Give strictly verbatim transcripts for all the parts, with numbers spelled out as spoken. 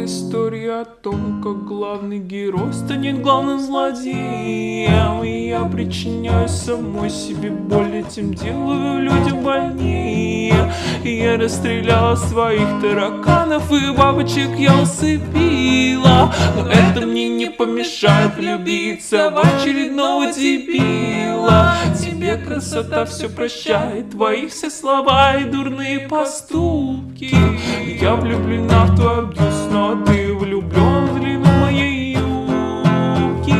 Это история о том, как главный герой станет главным злодеем. И я причиняю самой себе боль, этим делаю людям больнее. И я расстреляла своих тараканов, и бабочек я усыпила. Но это мне не помешает влюбиться в очередного дебила. Тебе красота все прощает, твои все слова и дурные поступки. Я влюблена в твой абьюз, но ты влюблен в длину моей юбки.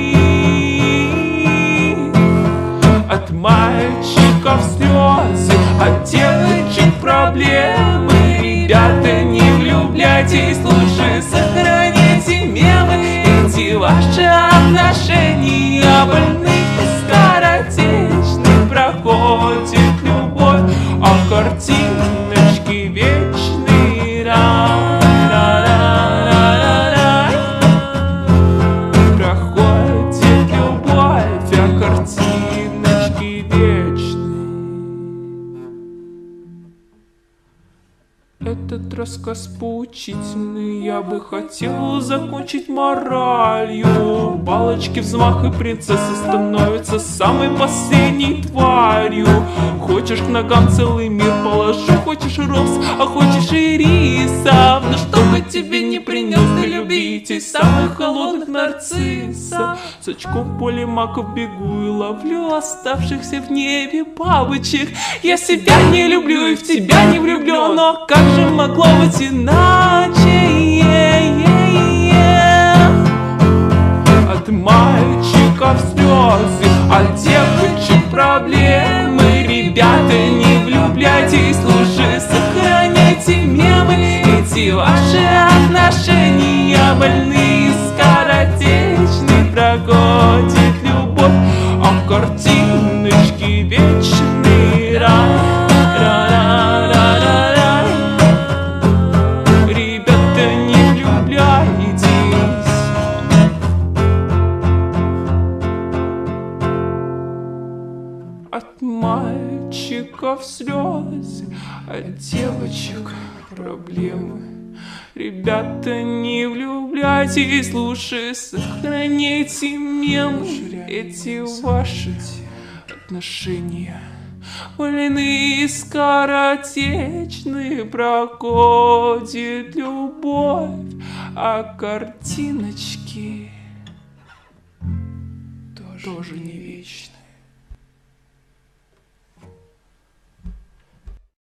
От мальчиков слезы, от девочек проблемы. Ребята, не влюбляйтесь, лучше сохраните мемы. Эти ваши отношения больны и скоротечны. Проходит любовь, а картиночки вечные. Проходит любовь, а картиночки вечные. Этот рассказ поучительный, я бы хотел закончить моралью. Палочки, взмах, и принцесса становится самой последней тварью. Хочешь, к ногам целый мир положу, хочешь роз, а хочешь и риса. Но что бы тебе не принес, ты любите самых холодных нарциссов. С очком в поле маков бегу и ловлю оставшихся в небе бабочек. Я себя не люблю и в тебя не влюблен, но как же могло быть иначе? От мальчиков слезы, от девочек проблемы. Ребята, не влюбляйтесь, лучше сохраняйте мемы. Эти ваши отношения больны и скоротечны. Проходит любовь, а картиночки вечные. Ребята, не влюбляйтесь. От мальчиков слезы, от девочек проблемы. Ребята, не влюбляйтесь, лучше сохраняйте мемы. Эти ваши отношения больны и скоротечны. Проходит любовь, а картиночки тоже не вечны.